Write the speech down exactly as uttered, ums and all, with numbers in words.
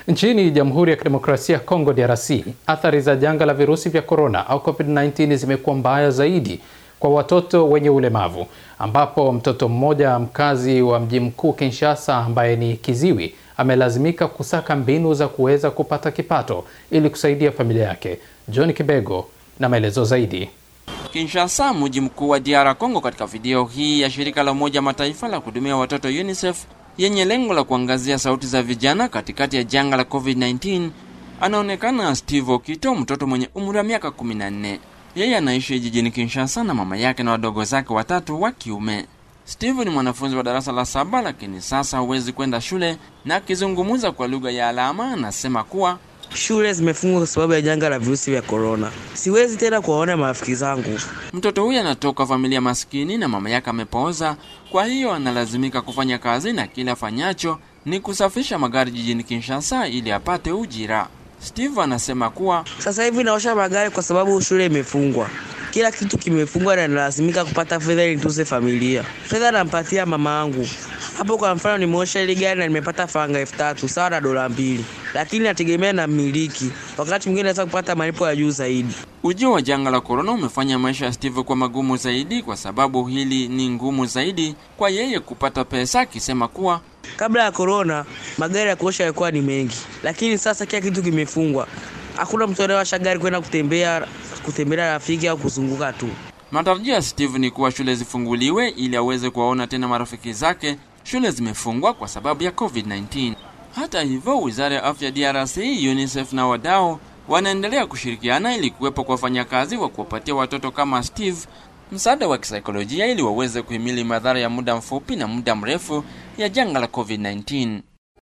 Nchini Jamhuri ya Kidemokrasia ya Kongo D R C, athari za janga la virusi vya korona au COVID kumi na tisa zimekuwa mbaya zaidi kwa watoto wenye ulemavu, ambapo mtoto mmoja mkazi wa mji mkuu Kinshasa ambaye ni kiziwi amelazimika kusaka mbinu za kuweza kupata kipato ili kusaidia familia yake. John Kibego na maelezo zaidi. Kinshasa, mji mkuu wa D R Congo. Katika video hii ya shirika la Umoja Mataifa la kuhudumia watoto UNICEF yenye lengo la kuangazia sauti za vijana katikati ya janga la COVID kumi na tisa, anaonekana Steve Okito, mtoto mwenye umri wa miaka kumi na nne. Yeye anaishi jijini Kinshasa na mama yake na wadogo zake watatu wa kiume. Steve ni mwanafunzi wa darasa la saba, lakini sasa hawezi kwenda shule, na akizungumza kwa lugha ya alama anasema kuwa shule zimefungwa kwa sababu ya janga la virusi vya corona. Siwezi tena kuwaona marafiki zangu. Mtoto huyu anatoka familia maskini na mama yake amepooza, kwa hiyo analazimika kufanya kazi na kila afanyacho ni kusafisha magari jijini Kinshasa ili apate ujira. Steve anasema kuwa sasa hivi naosha magari kwa sababu shule imefungwa. Kila kitu kimefungwa na nalazimika kupata fedha ili nitunze familia. Fedha nampatia mama yangu. Hapo kwa mfano nimeosha ile gari na nimepata faranga elfu tatu sawa na dola mbili. Lakini nategemea na mmiliki. Wakati mwingine naweza kupata malipo ya juu zaidi. Ujio wa janga la corona umefanya maisha ya Steve kwa magumu zaidi, kwa sababu hili ni ngumu zaidi kwa yeye kupata pesa, akisema kuwa kabla ya corona magari ya kuosha yalikuwa ni mengi, lakini sasa kila kitu kimefungwa. Hakuna mtu anayewasha gari kwenda kutembea kutembelea rafiki au kuzunguka tu. Matarajio ya Steve ni kuwa shule zifunguliwe ili aweze kuwaona tena marafiki zake. Shule zimefungwa kwa sababu ya COVID kumi na tisa. Hata hivyo, Wizara ya Afya D R C, UNICEF na wadau wanaendelea kushirikiana ili kuwepo kwa wafanyakazi wa kuwapatia watoto kama Steve msaada wa kisaikolojia ili waweze kuhimili madhara ya muda mfupi na muda mrefu ya janga la COVID kumi na tisa.